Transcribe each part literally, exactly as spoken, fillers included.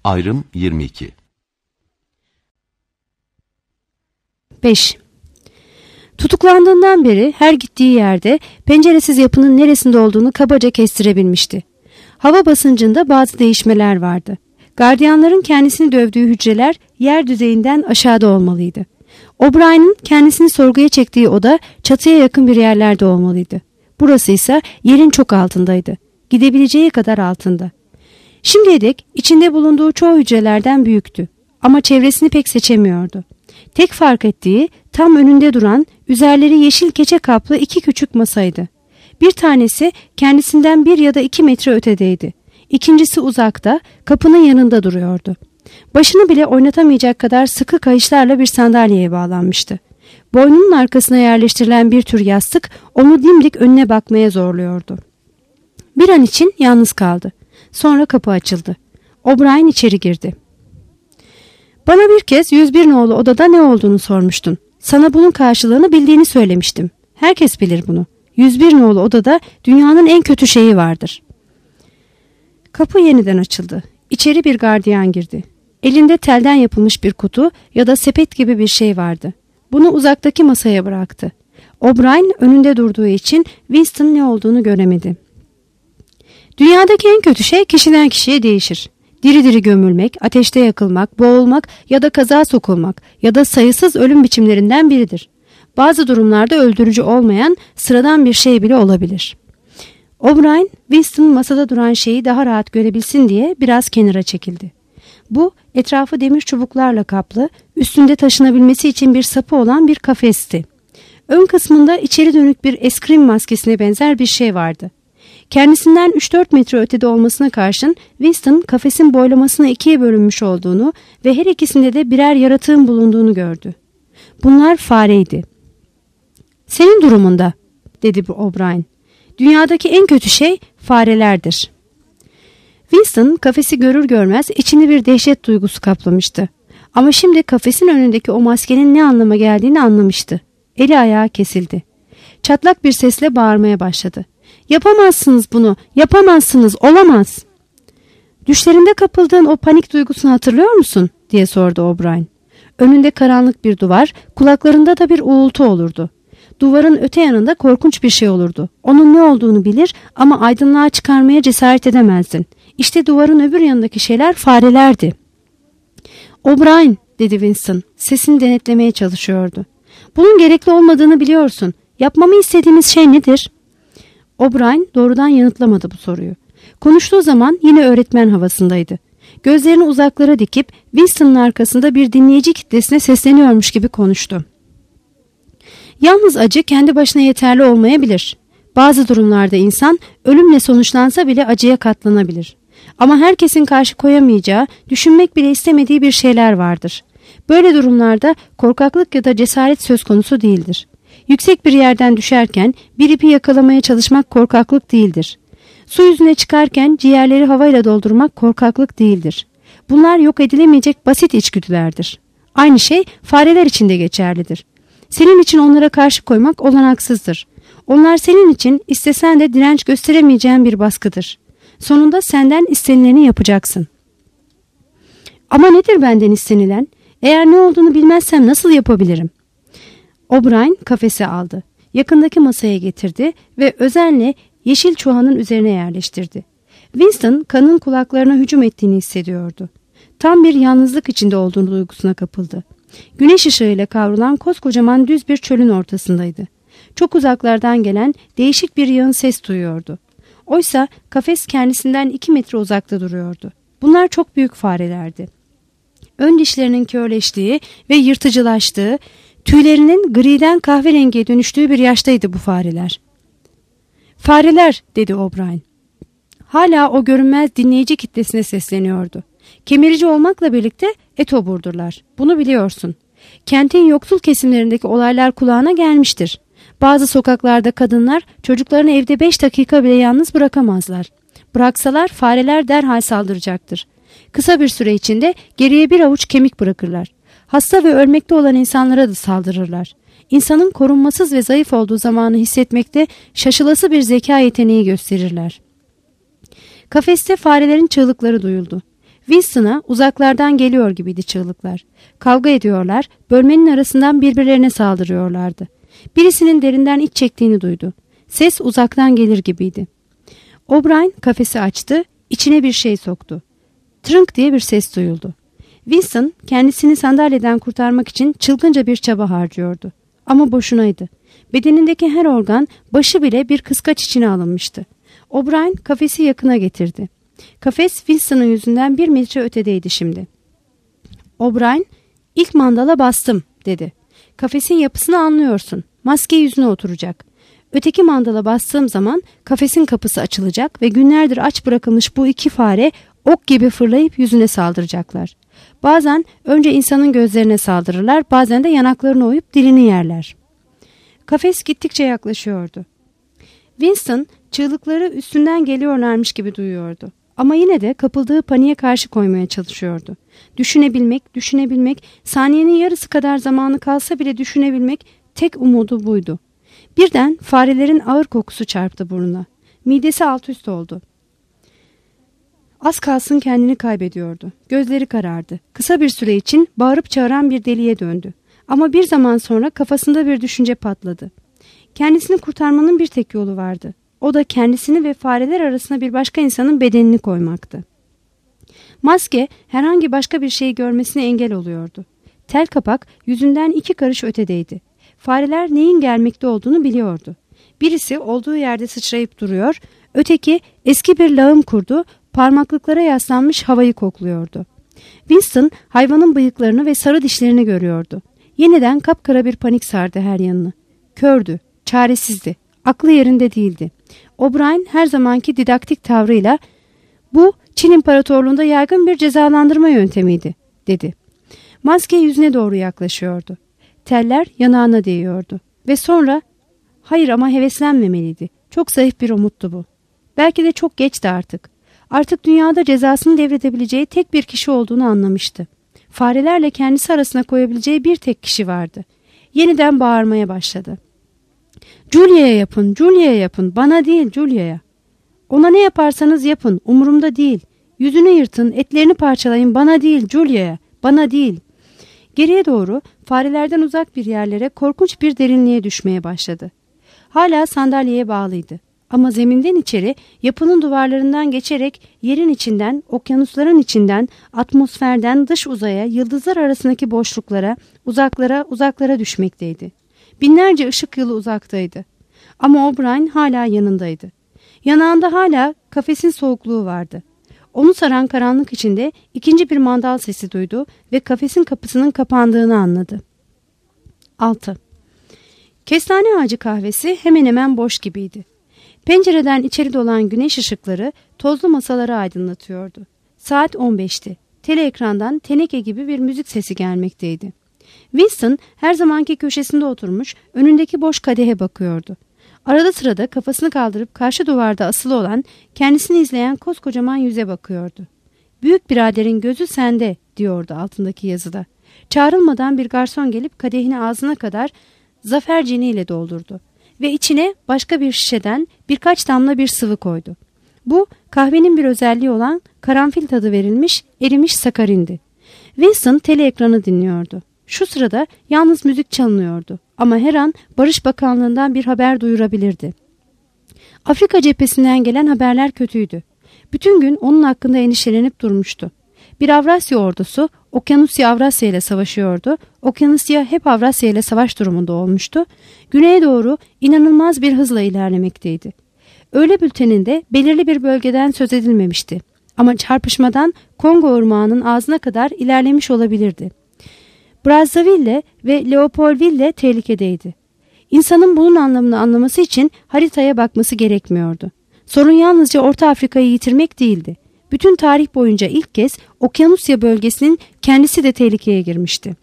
Ayrım yirmi iki. beş. Tutuklandığından beri her gittiği yerde penceresiz yapının neresinde olduğunu kabaca kestirebilmişti. Hava basıncında bazı değişmeler vardı. Gardiyanların kendisini dövdüğü hücreler yer düzeyinden aşağıda olmalıydı. O'Brien'in kendisini sorguya çektiği oda çatıya yakın bir yerlerde olmalıydı. Burası ise yerin çok altındaydı. Gidebileceği kadar altında. Şimdiye dek içinde bulunduğu çoğu hücrelerden büyüktü. Ama çevresini pek seçemiyordu. Tek fark ettiği tam önünde duran, üzerleri yeşil keçe kaplı iki küçük masaydı. Bir tanesi kendisinden bir ya da iki metre ötedeydi. İkincisi uzakta, kapının yanında duruyordu. Başını bile oynatamayacak kadar sıkı kayışlarla bir sandalyeye bağlanmıştı. Boynunun arkasına yerleştirilen bir tür yastık onu dimdik önüne bakmaya zorluyordu. Bir an için yalnız kaldı. Sonra kapı açıldı. O'Brien içeri girdi. "Bana bir kez yüz bir nolu odada ne olduğunu sormuştun. Sana bunun karşılığını bildiğini söylemiştim. Herkes bilir bunu. yüz bir nolu odada dünyanın en kötü şeyi vardır." Kapı yeniden açıldı. İçeri bir gardiyan girdi. Elinde telden yapılmış bir kutu ya da sepet gibi bir şey vardı. Bunu uzaktaki masaya bıraktı. O'Brien önünde durduğu için Winston ne olduğunu göremedi. "Dünyadaki en kötü şey kişiden kişiye değişir. Diri diri gömülmek, ateşte yakılmak, boğulmak ya da kaza sokulmak ya da sayısız ölüm biçimlerinden biridir. Bazı durumlarda öldürücü olmayan sıradan bir şey bile olabilir." O'Brien, Winston masada duran şeyi daha rahat görebilsin diye biraz kenara çekildi. Bu, etrafı demir çubuklarla kaplı, üstünde taşınabilmesi için bir sapı olan bir kafesti. Ön kısmında içeri dönük bir eskrim maskesine benzer bir şey vardı. Kendisinden üç dört metre ötede olmasına karşın Winston kafesin boylamasına ikiye bölünmüş olduğunu ve her ikisinde de birer yaratığın bulunduğunu gördü. Bunlar fareydi. "Senin durumunda," dedi O'Brien. "Dünyadaki en kötü şey farelerdir." Winston kafesi görür görmez içini bir dehşet duygusu kaplamıştı. Ama şimdi kafesin önündeki o maskenin ne anlama geldiğini anlamıştı. Eli ayağı kesildi. Çatlak bir sesle bağırmaya başladı. "Yapamazsınız bunu, yapamazsınız, olamaz." "Düşlerinde kapıldığın o panik duygusunu hatırlıyor musun?" diye sordu O'Brien. Önünde karanlık bir duvar, kulaklarında da bir uğultu olurdu. Duvarın öte yanında korkunç bir şey olurdu. Onun ne olduğunu bilir ama aydınlığa çıkarmaya cesaret edemezdin. İşte duvarın öbür yanındaki şeyler farelerdi. "O'Brien," dedi Winston, sesini denetlemeye çalışıyordu. "Bunun gerekli olmadığını biliyorsun. Yapmamı istediğimiz şey nedir?" O'Brien doğrudan yanıtlamadı bu soruyu. Konuştuğu zaman yine öğretmen havasındaydı. Gözlerini uzaklara dikip Winston'ın arkasında bir dinleyici kitlesine sesleniyormuş gibi konuştu. "Yalnız acı kendi başına yeterli olmayabilir. Bazı durumlarda insan ölümle sonuçlansa bile acıya katlanabilir. Ama herkesin karşı koyamayacağı, düşünmek bile istemediği bir şeyler vardır. Böyle durumlarda korkaklık ya da cesaret söz konusu değildir. Yüksek bir yerden düşerken bir ipi yakalamaya çalışmak korkaklık değildir. Su yüzüne çıkarken ciğerleri havayla doldurmak korkaklık değildir. Bunlar yok edilemeyecek basit içgüdülerdir. Aynı şey fareler için de geçerlidir. Senin için onlara karşı koymak olanaksızdır. Onlar senin için istesen de direnç gösteremeyeceğin bir baskıdır. Sonunda senden istenileni yapacaksın." "Ama nedir benden istenilen? Eğer ne olduğunu bilmezsem nasıl yapabilirim?" O'Brien kafesi aldı. Yakındaki masaya getirdi ve özenle yeşil çuhanın üzerine yerleştirdi. Winston kanın kulaklarına hücum ettiğini hissediyordu. Tam bir yalnızlık içinde olduğunu duygusuna kapıldı. Güneş ışığıyla kavrulan koskocaman düz bir çölün ortasındaydı. Çok uzaklardan gelen değişik bir yağın ses duyuyordu. Oysa kafes kendisinden iki metre uzakta duruyordu. Bunlar çok büyük farelerdi. Ön dişlerinin körleştiği ve yırtıcılaştığı, tüylerinin griden kahverengiye dönüştüğü bir yaştaydı bu fareler. "Fareler," dedi O'Brien. Hala o görünmez dinleyici kitlesine sesleniyordu. "Kemirici olmakla birlikte etoburdurlar. Bunu biliyorsun. Kentin yoksul kesimlerindeki olaylar kulağına gelmiştir. Bazı sokaklarda kadınlar çocuklarını evde beş dakika bile yalnız bırakamazlar. Bıraksalar fareler derhal saldıracaktır. Kısa bir süre içinde geriye bir avuç kemik bırakırlar. Hasta ve ölmekte olan insanlara da saldırırlar. İnsanın korunmasız ve zayıf olduğu zamanı hissetmekte şaşılası bir zeka yeteneği gösterirler." Kafeste farelerin çığlıkları duyuldu. Winston'a uzaklardan geliyor gibiydi çığlıklar. Kavga ediyorlar, bölmenin arasından birbirlerine saldırıyorlardı. Birisinin derinden iç çektiğini duydu. Ses uzaktan gelir gibiydi. O'Brien kafesi açtı, içine bir şey soktu. Trınk diye bir ses duyuldu. Winston kendisini sandalyeden kurtarmak için çılgınca bir çaba harcıyordu. Ama boşunaydı. Bedenindeki her organ, başı bile bir kıskaç içine alınmıştı. O'Brien kafesi yakına getirdi. Kafes Winston'ın yüzünden bir metre ötedeydi şimdi. O'Brien, ilk mandala bastım dedi. Kafesin yapısını anlıyorsun. Maske yüzüne oturacak. Öteki mandala bastığım zaman kafesin kapısı açılacak ve günlerdir aç bırakılmış bu iki fare ok gibi fırlayıp yüzüne saldıracaklar. Bazen önce insanın gözlerine saldırırlar, bazen de yanaklarını oyup dilini yerler. Kafes gittikçe yaklaşıyordu. Winston çığlıkları üstünden geliyorlarmış gibi duyuyordu. Ama yine de kapıldığı paniğe karşı koymaya çalışıyordu. Düşünebilmek, düşünebilmek, saniyenin yarısı kadar zamanı kalsa bile düşünebilmek tek umudu buydu. Birden farelerin ağır kokusu çarptı burnuna. Midesi alt üst oldu. Az kalsın kendini kaybediyordu. Gözleri karardı. Kısa bir süre için bağırıp çağıran bir deliye döndü. Ama bir zaman sonra kafasında bir düşünce patladı. Kendisini kurtarmanın bir tek yolu vardı. O da kendisini ve fareler arasına bir başka insanın bedenini koymaktı. Maske herhangi başka bir şeyi görmesine engel oluyordu. Tel kapak yüzünden iki karış ötedeydi. Fareler neyin gelmekte olduğunu biliyordu. Birisi olduğu yerde sıçrayıp duruyor, öteki eski bir lağım kurdu, parmaklıklara yaslanmış havayı kokluyordu. Winston hayvanın bıyıklarını ve sarı dişlerini görüyordu. Yeniden kapkara bir panik sardı her yanını. Kördü, çaresizdi, aklı yerinde değildi. O'Brien her zamanki didaktik tavrıyla "Bu Çin İmparatorluğu'nda yaygın bir cezalandırma yöntemiydi," dedi. Maske yüzüne doğru yaklaşıyordu. Teller yanağına değiyordu. Ve sonra hayır ama heveslenmemeliydi. Çok zayıf bir umuttu bu. Belki de çok geçti artık. Artık dünyada cezasını devredebileceği tek bir kişi olduğunu anlamıştı. Farelerle kendisi arasına koyabileceği bir tek kişi vardı. Yeniden bağırmaya başladı. "Julia'ya yapın, Julia'ya yapın, bana değil Julia'ya. Ona ne yaparsanız yapın, umurumda değil. Yüzünü yırtın, etlerini parçalayın, bana değil Julia'ya, bana değil." Geriye doğru farelerden uzak bir yerlere, korkunç bir derinliğe düşmeye başladı. Hala sandalyeye bağlıydı. Ama zeminden içeri, yapının duvarlarından geçerek yerin içinden, okyanusların içinden, atmosferden dış uzaya, yıldızlar arasındaki boşluklara, uzaklara, uzaklara düşmekteydi. Binlerce ışık yılı uzaktaydı. Ama O'Brien hala yanındaydı. Yanağında hala kafesin soğukluğu vardı. Onu saran karanlık içinde ikinci bir mandal sesi duydu ve kafesin kapısının kapandığını anladı. altı. Kestane ağacı kahvesi hemen hemen boş gibiydi. Pencereden içeri dolan güneş ışıkları tozlu masaları aydınlatıyordu. Saat on beşti. Tele ekrandan teneke gibi bir müzik sesi gelmekteydi. Winston her zamanki köşesinde oturmuş, önündeki boş kadehe bakıyordu. Arada sırada kafasını kaldırıp karşı duvarda asılı olan, kendisini izleyen koskocaman yüze bakıyordu. "Büyük biraderin gözü sende," diyordu altındaki yazıda. Çağrılmadan bir garson gelip kadehini ağzına kadar zafer ciniyle doldurdu ve içine başka bir şişeden birkaç damla bir sıvı koydu. Bu kahvenin bir özelliği olan karanfil tadı verilmiş erimiş sakarindi. Winston tele ekranı dinliyordu. Şu sırada yalnız müzik çalınıyordu ama her an Barış Bakanlığı'ndan bir haber duyurabilirdi. Afrika cephesinden gelen haberler kötüydü. Bütün gün onun hakkında endişelenip durmuştu. Bir Avrasya ordusu Okyanusya Avrasya ile savaşıyordu. Okyanusya hep Avrasya ile savaş durumunda olmuştu. Güneye doğru inanılmaz bir hızla ilerlemekteydi. Öğle bülteninde belirli bir bölgeden söz edilmemişti. Ama çarpışmadan Kongo Irmağı'nın ağzına kadar ilerlemiş olabilirdi. Brazzaville ve Leopoldville tehlikedeydi. İnsanın bunun anlamını anlaması için haritaya bakması gerekmiyordu. Sorun yalnızca Orta Afrika'yı yitirmek değildi. Bütün tarih boyunca ilk kez Okyanusya bölgesinin kendisi de tehlikeye girmişti.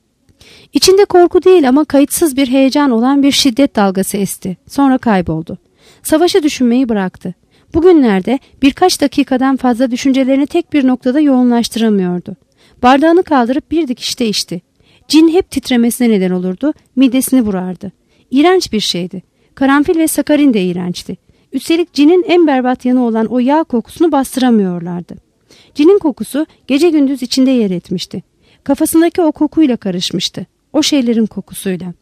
İçinde korku değil ama kayıtsız bir heyecan olan bir şiddet dalgası esti. Sonra kayboldu. Savaşı düşünmeyi bıraktı. Bugünlerde birkaç dakikadan fazla düşüncelerini tek bir noktada yoğunlaştıramıyordu. Bardağını kaldırıp bir dikişte içti. Cin hep titremesine neden olurdu, midesini vurardı. İğrenç bir şeydi. Karanfil ve sakarin de iğrençti. Üstelik cinin en berbat yanı olan o yağ kokusunu bastıramıyorlardı. Cinin kokusu gece gündüz içinde yer etmişti. Kafasındaki o kokuyla karışmıştı. O şeylerin kokusuyla.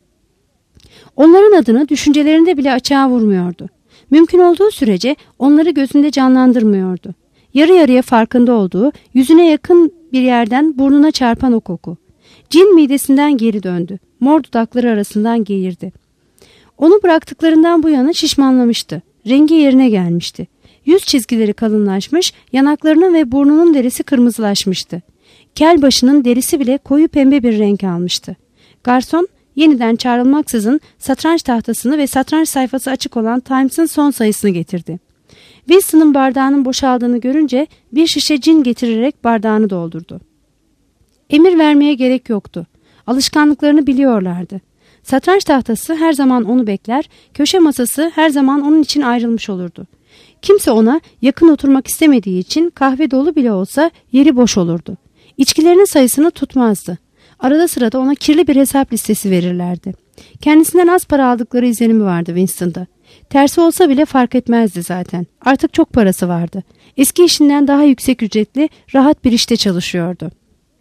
Onların adını düşüncelerinde bile açığa vurmuyordu. Mümkün olduğu sürece onları gözünde canlandırmıyordu. Yarı yarıya farkında olduğu, yüzüne yakın bir yerden burnuna çarpan o koku. Cin midesinden geri döndü. Mor dudakları arasından geğirdi. Onu bıraktıklarından bu yana şişmanlamıştı. Rengi yerine gelmişti. Yüz çizgileri kalınlaşmış, yanaklarının ve burnunun derisi kırmızılaşmıştı. Kel başının derisi bile koyu pembe bir renk almıştı. Garson yeniden çağrılmaksızın satranç tahtasını ve satranç sayfası açık olan Times'ın son sayısını getirdi. Wilson'ın bardağının boşaldığını görünce bir şişe cin getirerek bardağını doldurdu. Emir vermeye gerek yoktu. Alışkanlıklarını biliyorlardı. Satranç tahtası her zaman onu bekler, köşe masası her zaman onun için ayrılmış olurdu. Kimse ona yakın oturmak istemediği için kahve dolu bile olsa yeri boş olurdu. İçkilerinin sayısını tutmazdı. Arada sırada ona kirli bir hesap listesi verirlerdi. Kendisinden az para aldıkları izlenimi vardı Winston'da. Tersi olsa bile fark etmezdi zaten. Artık çok parası vardı. Eski işinden daha yüksek ücretli, rahat bir işte çalışıyordu.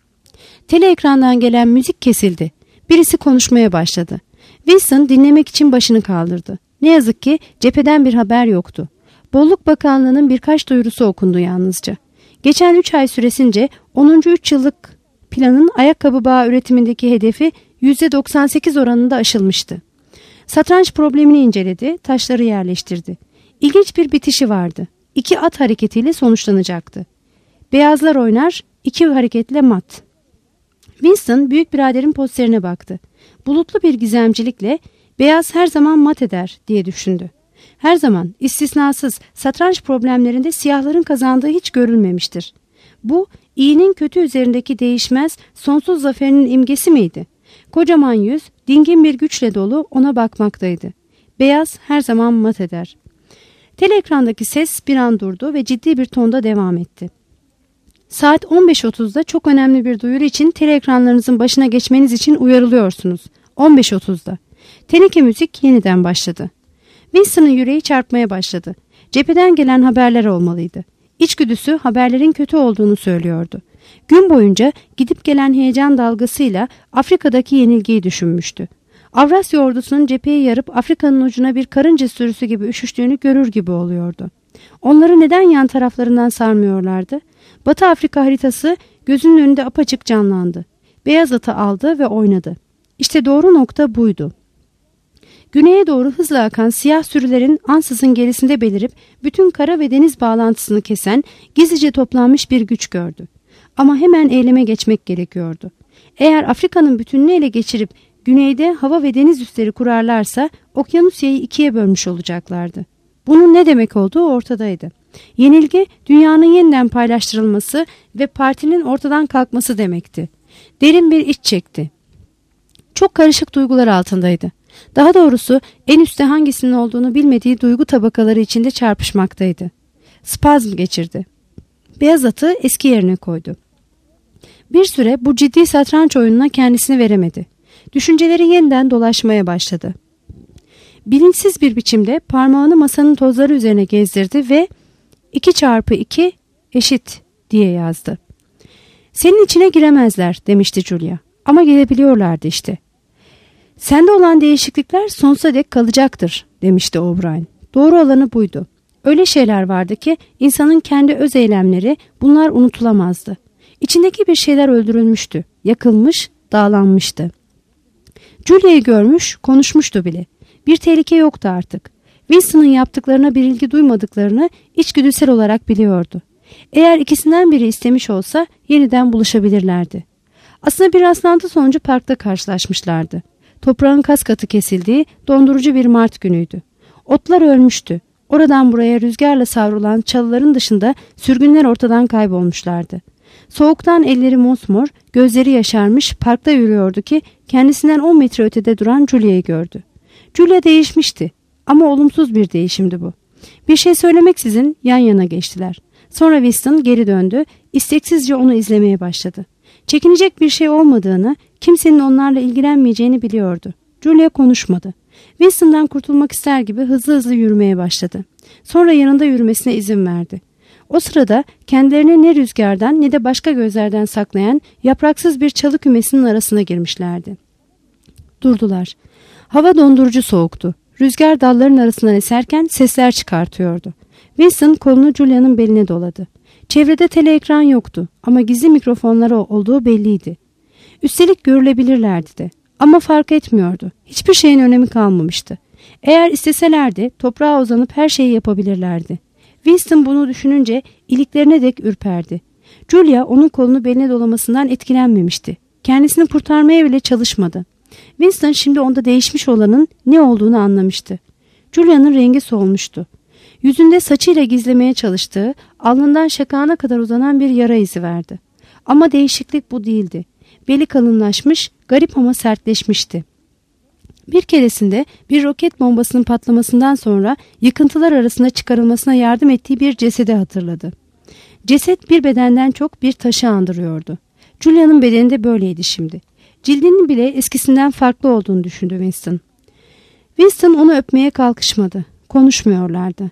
Tele ekrandan gelen müzik kesildi. Birisi konuşmaya başladı. Winston dinlemek için başını kaldırdı. Ne yazık ki cepheden bir haber yoktu. Bolluk Bakanlığı'nın birkaç duyurusu okundu yalnızca. Geçen üç ay süresince onuncu üç yıllık planın ayakkabı bağı üretimindeki hedefi yüzde doksan sekiz oranında aşılmıştı. Satranç problemini inceledi, taşları yerleştirdi. İlginç bir bitişi vardı. İki at hareketiyle sonuçlanacaktı. Beyazlar oynar, iki hareketle mat. Winston büyük biraderin posterine baktı. Bulutlu bir gizemcilikle beyaz her zaman mat eder diye düşündü. Her zaman istisnasız satranç problemlerinde siyahların kazandığı hiç görülmemiştir. Bu iyinin kötü üzerindeki değişmez sonsuz zaferinin imgesi miydi? Kocaman yüz dingin bir güçle dolu ona bakmaktaydı. Beyaz her zaman mat eder. Teleekrandaki ses bir an durdu ve ciddi bir tonda devam etti. Saat on beş otuzda çok önemli bir duyuru için teleekranlarınızın başına geçmeniz için uyarılıyorsunuz. on beş otuzda. Teneke müzik yeniden başladı. Winston'ın yüreği çarpmaya başladı. Cepheden gelen haberler olmalıydı. İçgüdüsü haberlerin kötü olduğunu söylüyordu. Gün boyunca gidip gelen heyecan dalgasıyla Afrika'daki yenilgiyi düşünmüştü. Avrasya ordusunun cepheyi yarıp Afrika'nın ucuna bir karınca sürüsü gibi üşüştüğünü görür gibi oluyordu. Onları neden yan taraflarından sarmıyorlardı? Batı Afrika haritası gözünün önünde apaçık canlandı. Beyaz atı aldı ve oynadı. İşte doğru nokta buydu. Güneye doğru hızla akan siyah sürülerin ansızın gerisinde belirip bütün kara ve deniz bağlantısını kesen gizlice toplanmış bir güç gördü. Ama hemen eyleme geçmek gerekiyordu. Eğer Afrika'nın bütününü ele geçirip güneyde hava ve deniz üsleri kurarlarsa Okyanusya'yı ikiye bölmüş olacaklardı. Bunun ne demek olduğu ortadaydı. Yenilgi dünyanın yeniden paylaştırılması ve partinin ortadan kalkması demekti. Derin bir iç çekti. Çok karışık duygular altındaydı. Daha doğrusu en üstte hangisinin olduğunu bilmediği duygu tabakaları içinde çarpışmaktaydı. Spazm geçirdi. Beyaz atı eski yerine koydu. Bir süre bu ciddi satranç oyununa kendisini veremedi. Düşünceleri yeniden dolaşmaya başladı. Bilinçsiz bir biçimde parmağını masanın tozları üzerine gezdirdi ve iki çarpı iki eşit diye yazdı. Senin içine giremezler demişti Julia. Ama girebiliyorlardı işte. Sende olan değişiklikler sonsuza dek kalacaktır demişti O'Brien. Doğru olanı buydu. Öyle şeyler vardı ki insanın kendi öz eylemleri bunlar unutulamazdı. İçindeki bir şeyler öldürülmüştü, yakılmış, dağlanmıştı. Julia'yı görmüş, konuşmuştu bile. Bir tehlike yoktu artık. Winston'ın yaptıklarına bir ilgi duymadıklarını içgüdüsel olarak biliyordu. Eğer ikisinden biri istemiş olsa yeniden buluşabilirlerdi. Aslında bir rastlantı sonucu parkta karşılaşmışlardı. Toprağın kas katı kesildiği dondurucu bir Mart günüydü. Otlar ölmüştü. Oradan buraya rüzgarla savrulan çalıların dışında sürgünler ortadan kaybolmuşlardı. Soğuktan elleri mosmor, gözleri yaşarmış parkta yürüyordu ki kendisinden on metre ötede duran Julia'yı gördü. Julia değişmişti ama olumsuz bir değişimdi bu. Bir şey söylemeksizin yan yana geçtiler. Sonra Winston geri döndü, isteksizce onu izlemeye başladı. Çekinecek bir şey olmadığını, kimsenin onlarla ilgilenmeyeceğini biliyordu. Julia konuşmadı. Winston'dan kurtulmak ister gibi hızlı hızlı yürümeye başladı. Sonra yanında yürümesine izin verdi. O sırada kendilerini ne rüzgardan ne de başka gözlerden saklayan yapraksız bir çalı kümesinin arasına girmişlerdi. Durdular. Hava dondurucu soğuktu. Rüzgar dalların arasından eserken sesler çıkartıyordu. Winston kolunu Julia'nın beline doladı. Çevrede teleekran yoktu ama gizli mikrofonları olduğu belliydi. Üstelik görülebilirlerdi de. Ama fark etmiyordu. Hiçbir şeyin önemi kalmamıştı. Eğer isteselerdi toprağa uzanıp her şeyi yapabilirlerdi. Winston bunu düşününce iliklerine dek ürperdi. Julia onun kolunu beline dolamasından etkilenmemişti. Kendisini kurtarmaya bile çalışmadı. Winston şimdi onda değişmiş olanın ne olduğunu anlamıştı. Julia'nın rengi solmuştu. Yüzünde saçıyla gizlemeye çalıştığı, alnından şakağına kadar uzanan bir yara izi vardı. Ama değişiklik bu değildi. Beli kalınlaşmış, garip ama sertleşmişti. Bir keresinde bir roket bombasının patlamasından sonra yıkıntılar arasında çıkarılmasına yardım ettiği bir cesedi hatırladı. Ceset bir bedenden çok bir taşı andırıyordu. Julia'nın bedeni de böyleydi şimdi. Cildinin bile eskisinden farklı olduğunu düşündü Winston. Winston onu öpmeye kalkışmadı. Konuşmuyorlardı.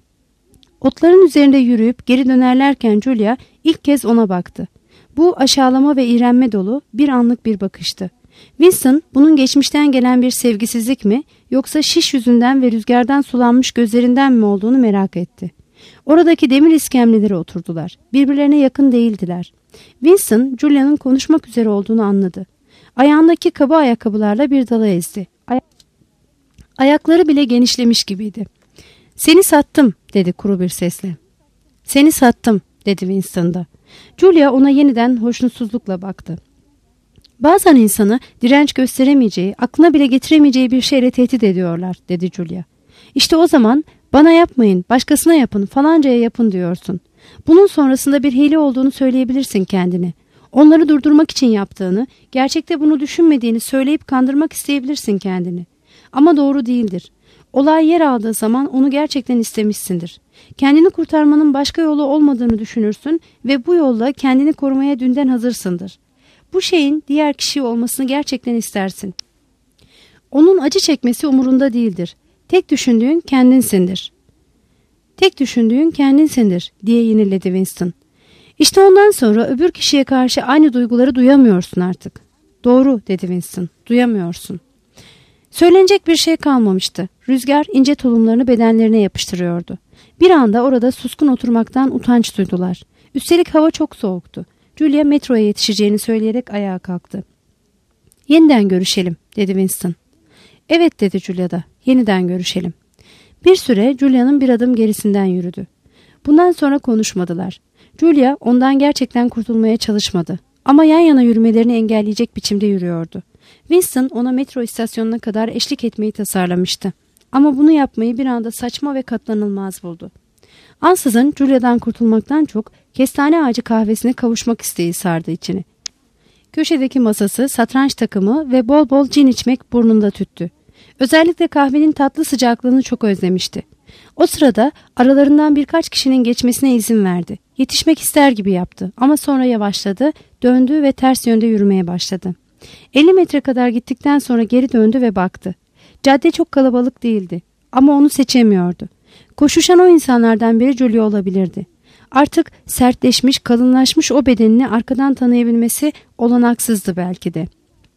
Otların üzerinde yürüyüp geri dönerlerken Julia ilk kez ona baktı. Bu aşağılama ve iğrenme dolu bir anlık bir bakıştı. Winston bunun geçmişten gelen bir sevgisizlik mi yoksa şiş yüzünden ve rüzgardan sulanmış gözlerinden mi olduğunu merak etti. Oradaki demir iskemlelere oturdular. Birbirlerine yakın değildiler. Winston Julia'nın konuşmak üzere olduğunu anladı. Ayağındaki kaba ayakkabılarla bir dala ezdi. Ay- Ayakları bile genişlemiş gibiydi. "Seni sattım," dedi kuru bir sesle. "Seni sattım," dedi Winston da. Julia ona yeniden hoşnutsuzlukla baktı. "Bazen insanı direnç gösteremeyeceği, aklına bile getiremeyeceği bir şeyle tehdit ediyorlar," dedi Julia. "İşte o zaman bana yapmayın, başkasına yapın, falancaya yapın diyorsun. Bunun sonrasında bir hile olduğunu söyleyebilirsin kendine. Onları durdurmak için yaptığını, gerçekte bunu düşünmediğini söyleyip kandırmak isteyebilirsin kendini. Ama doğru değildir. Olay yer aldığı zaman onu gerçekten istemişsindir. Kendini kurtarmanın başka yolu olmadığını düşünürsün ve bu yolla kendini korumaya dünden hazırsındır. Bu şeyin diğer kişi olmasını gerçekten istersin. Onun acı çekmesi umurunda değildir. Tek düşündüğün kendinsindir. Tek düşündüğün kendinsindir," diye yeniledi Winston. "İşte ondan sonra öbür kişiye karşı aynı duyguları duyamıyorsun artık." "Doğru," dedi Winston. "Duyamıyorsun." Söylenecek bir şey kalmamıştı. Rüzgar ince tulumlarını bedenlerine yapıştırıyordu. Bir anda orada suskun oturmaktan utanç duydular. Üstelik hava çok soğuktu. Julia metroya yetişeceğini söyleyerek ayağa kalktı. "Yeniden görüşelim," dedi Winston. "Evet," dedi Julia da. "Yeniden görüşelim." Bir süre Julia'nın bir adım gerisinden yürüdü. Bundan sonra konuşmadılar. Julia ondan gerçekten kurtulmaya çalışmadı. Ama yan yana yürümelerini engelleyecek biçimde yürüyordu. Winston ona metro istasyonuna kadar eşlik etmeyi tasarlamıştı. Ama bunu yapmayı bir anda saçma ve katlanılmaz buldu. Ansızın Julia'dan kurtulmaktan çok kestane ağacı kahvesine kavuşmak isteği sardı içini. Köşedeki masası, satranç takımı ve bol bol cin içmek burnunda tüttü. Özellikle kahvenin tatlı sıcaklığını çok özlemişti. O sırada aralarından birkaç kişinin geçmesine izin verdi. Yetişmek ister gibi yaptı ama sonra yavaşladı, döndü ve ters yönde yürümeye başladı. elli metre kadar gittikten sonra geri döndü ve baktı. Cadde çok kalabalık değildi ama onu seçemiyordu. Koşuşan o insanlardan biri Julia olabilirdi. Artık sertleşmiş, kalınlaşmış o bedenini arkadan tanıyabilmesi olanaksızdı belki de.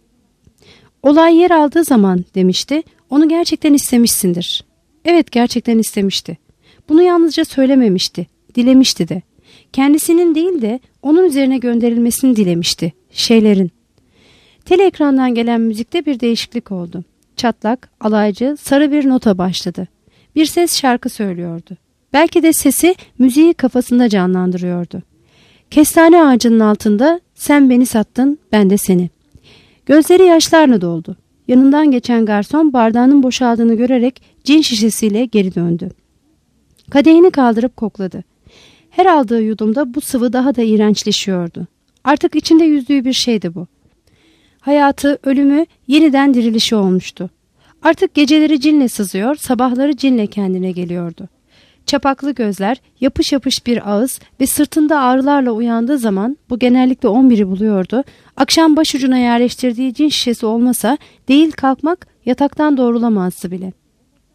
"Olay yer aldığı zaman," demişti, "onu gerçekten istemişsindir." Evet, gerçekten istemişti. Bunu yalnızca söylememişti, dilemişti de. Kendisinin değil de onun üzerine gönderilmesini dilemişti, şeylerin. Teleekrandan gelen müzikte bir değişiklik oldu. Çatlak, alaycı, sarı bir nota başladı. Bir ses şarkı söylüyordu. Belki de sesi müziği kafasında canlandırıyordu. Kestane ağacının altında "Sen beni sattın, ben de seni." Gözleri yaşlarla doldu. Yanından geçen garson bardağının boşaldığını görerek cin şişesiyle geri döndü. Kadehini kaldırıp kokladı. Her aldığı yudumda bu sıvı daha da iğrençleşiyordu. Artık içinde yüzdüğü bir şeydi bu. Hayatı, ölümü, yeniden dirilişi olmuştu. Artık geceleri cinle sızıyor, sabahları cinle kendine geliyordu. Çapaklı gözler, yapış yapış bir ağız ve sırtında ağrılarla uyandığı zaman, bu genellikle on biri buluyordu, akşam başucuna yerleştirdiği cin şişesi olmasa değil kalkmak yataktan doğrulamazdı bile.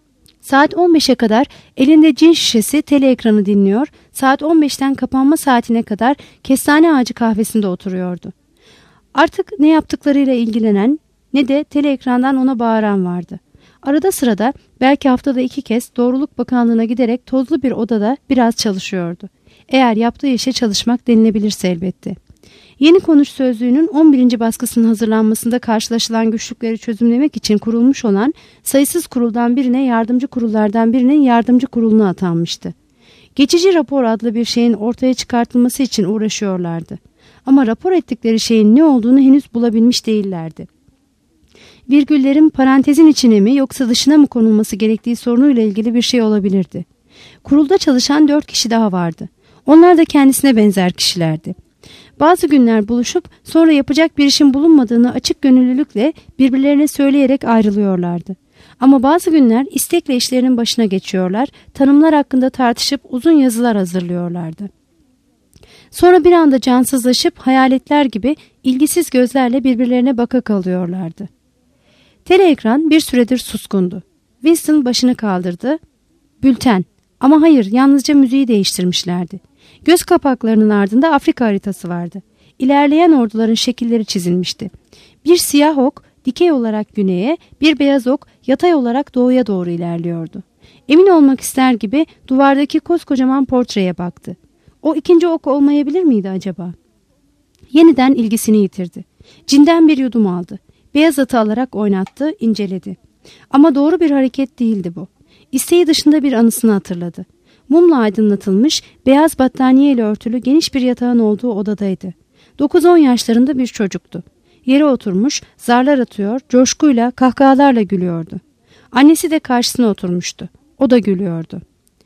Saat on beşe kadar elinde cin şişesi tele ekranı dinliyor, saat on beşten kapanma saatine kadar kestane ağacı kahvesinde oturuyordu. Artık ne yaptıklarıyla ilgilenen ne de tele ekrandan ona bağıran vardı. Arada sırada belki haftada iki kez Doğruluk Bakanlığı'na giderek tozlu bir odada biraz çalışıyordu. Eğer yaptığı işe çalışmak denilebilirse elbette. Yeni Konuş Sözlüğü'nün on birinci baskısının hazırlanmasında karşılaşılan güçlükleri çözümlemek için kurulmuş olan sayısız kuruldan birine yardımcı kurullardan birinin yardımcı kuruluna atanmıştı. Geçici rapor adlı bir şeyin ortaya çıkartılması için uğraşıyorlardı. Ama rapor ettikleri şeyin ne olduğunu henüz bulabilmiş değillerdi. Virgüllerin parantezin içine mi yoksa dışına mı konulması gerektiği sorunuyla ilgili bir şey olabilirdi. Kurulda çalışan dört kişi daha vardı. Onlar da kendisine benzer kişilerdi. Bazı günler buluşup sonra yapacak bir işin bulunmadığını açık gönüllülükle birbirlerine söyleyerek ayrılıyorlardı. Ama bazı günler istekle işlerinin başına geçiyorlar, tanımlar hakkında tartışıp uzun yazılar hazırlıyorlardı. Sonra bir anda cansızlaşıp hayaletler gibi ilgisiz gözlerle birbirlerine baka kalıyorlardı. Teleekran bir süredir suskundu. Winston başını kaldırdı. Bülten. Ama hayır, yalnızca müziği değiştirmişlerdi. Göz kapaklarının ardında Afrika haritası vardı. İlerleyen orduların şekilleri çizilmişti. Bir siyah ok dikey olarak güneye, bir beyaz ok yatay olarak doğuya doğru ilerliyordu. Emin olmak ister gibi duvardaki koskocaman portreye baktı. O ikinci ok olmayabilir miydi acaba? Yeniden ilgisini yitirdi. Cinden bir yudum aldı. Beyaz atı alarak oynattı, inceledi. Ama doğru bir hareket değildi bu. İsteği dışında bir anısını hatırladı. Mumla aydınlatılmış, beyaz battaniye ile örtülü geniş bir yatağın olduğu odadaydı. dokuz on yaşlarında bir çocuktu. Yere oturmuş, zarlar atıyor, coşkuyla, kahkahalarla gülüyordu. Annesi de karşısına oturmuştu. O da gülüyordu.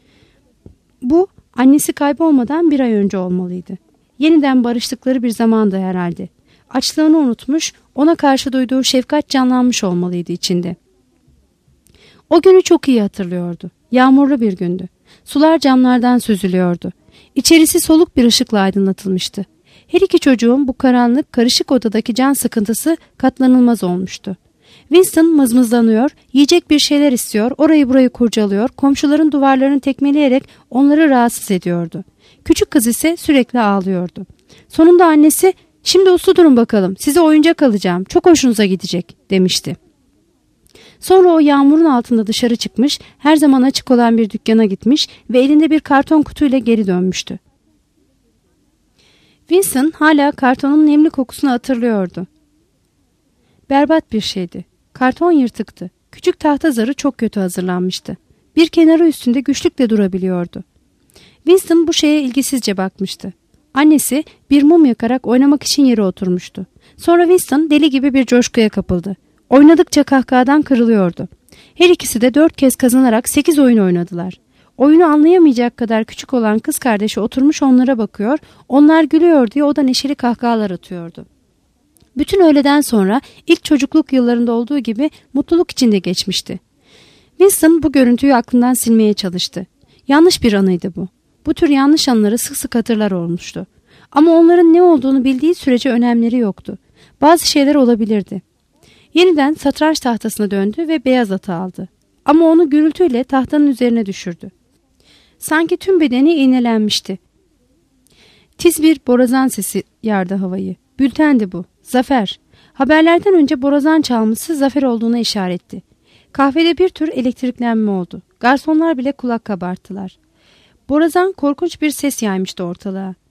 Bu, annesi kaybolmadan bir ay önce olmalıydı. Yeniden barıştıkları bir zamandı herhalde. Açlığını unutmuş, ona karşı duyduğu şefkat canlanmış olmalıydı içinde. O günü çok iyi hatırlıyordu. Yağmurlu bir gündü. Sular camlardan süzülüyordu. İçerisi soluk bir ışıkla aydınlatılmıştı. Her iki çocuğun bu karanlık, karışık odadaki can sıkıntısı katlanılmaz olmuştu. Winston mızmızlanıyor, yiyecek bir şeyler istiyor, orayı burayı kurcalıyor, komşuların duvarlarını tekmeleyerek onları rahatsız ediyordu. Küçük kız ise sürekli ağlıyordu. Sonunda annesi, "Şimdi uslu durun bakalım, size oyuncak alacağım, çok hoşunuza gidecek," demişti. Sonra o yağmurun altında dışarı çıkmış, her zaman açık olan bir dükkana gitmiş ve elinde bir karton kutuyla geri dönmüştü. Winston hala kartonun nemli kokusunu hatırlıyordu. Berbat bir şeydi. Karton yırtıktı. Küçük tahta zarı çok kötü hazırlanmıştı. Bir kenarı üstünde güçlükle durabiliyordu. Winston bu şeye ilgisizce bakmıştı. Annesi bir mum yakarak oynamak için yere oturmuştu. Sonra Winston deli gibi bir coşkuya kapıldı. Oynadıkça kahkahadan kırılıyordu. Her ikisi de dört kez kazanarak sekiz oyun oynadılar. Oyunu anlayamayacak kadar küçük olan kız kardeşi oturmuş onlara bakıyor, onlar gülüyor diye o da neşeli kahkahalar atıyordu. Bütün öğleden sonra ilk çocukluk yıllarında olduğu gibi mutluluk içinde geçmişti. Winston bu görüntüyü aklından silmeye çalıştı. Yanlış bir anıydı bu. Bu tür yanlış anıları sık sık hatırlar olmuştu. Ama onların ne olduğunu bildiği sürece önemleri yoktu. Bazı şeyler olabilirdi. Yeniden satranç tahtasına döndü ve beyaz atı aldı. Ama onu gürültüyle tahtanın üzerine düşürdü. Sanki tüm bedeni iğnelenmişti. Tiz bir borazan sesi yardı havayı. Bültendi bu. Zafer. Haberlerden önce borazan çalması zafer olduğuna işaretti. Kahvede bir tür elektriklenme oldu. Garsonlar bile kulak kabarttılar. Borazan korkunç bir ses yaymıştı ortalığa.